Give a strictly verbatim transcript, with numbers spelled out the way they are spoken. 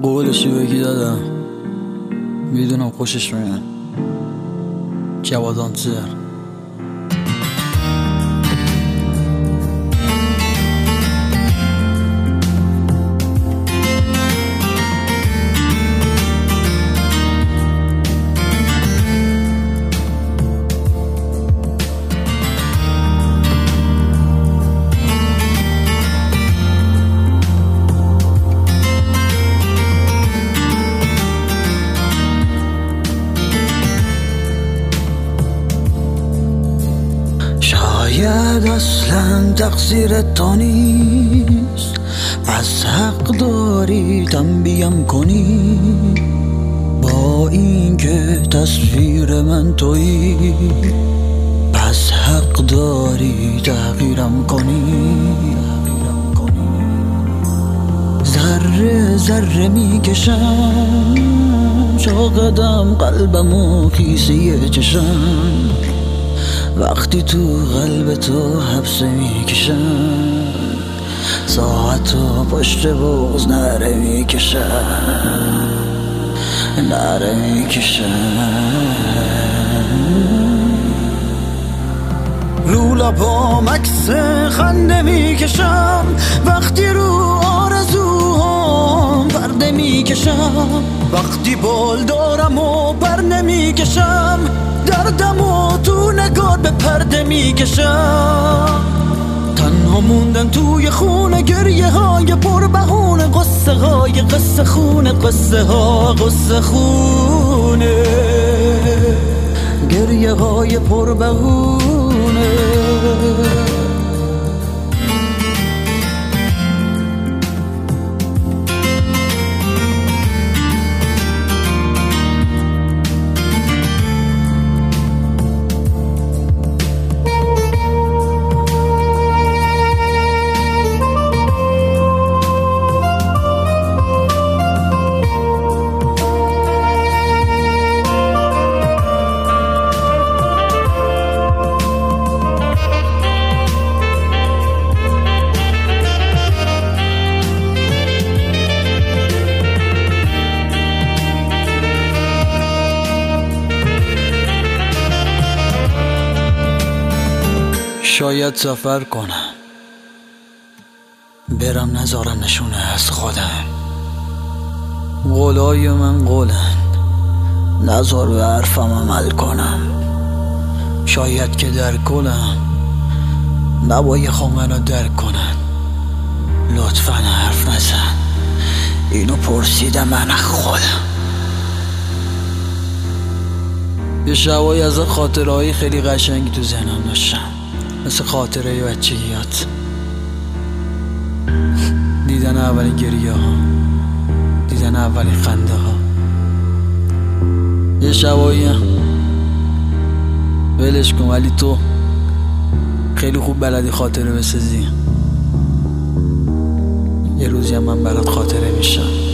قولشی بگی دادم، میدونم خوشش میاد. جوادانتر شاید اصلا تقصیر تو نیست، پس حق داری تنبیم کنی. با این که تصویر من تویی، پس حق داری تغییرم کنی. ذره ذره میکشم چو قدم قلبمو کیسه چشم، وقتی تو قلب تو حبسه میکشم، ساعتو پشت بغض نره میکشم، نره میکشم. رو لبام عکس خنده میکشم، وقتی رو آرزوهام پرده میکشم، وقتی بال دارم و پر نمیکشم، دردمو تو نگار به پرده میکشم. تنها موندن توی خونه گریه های پر بهونه، قصه های قصه خونه، قصه ها قصه خونه، گریه های پر بهونه. شاید سفر کنم، برم نذارم نشونه از خودم. قولای من قولن، نذار به حرفم عمل کنم. شاید که در کلم نباید خواهم درک کنن. لطفا حرف نزن، اینو پرسیدم من خودم. یه شبایی از خاطرهای خیلی قشنگی تو ذهنم داشتم، مثل خاطره بچگیات، دیدن اولین گریه ها، دیدن اولین خنده ها. یه شبایی ولش کن، ولی تو خیلی خوب بلدی خاطره بسازی. یه روزی هم من برات خاطره میشم.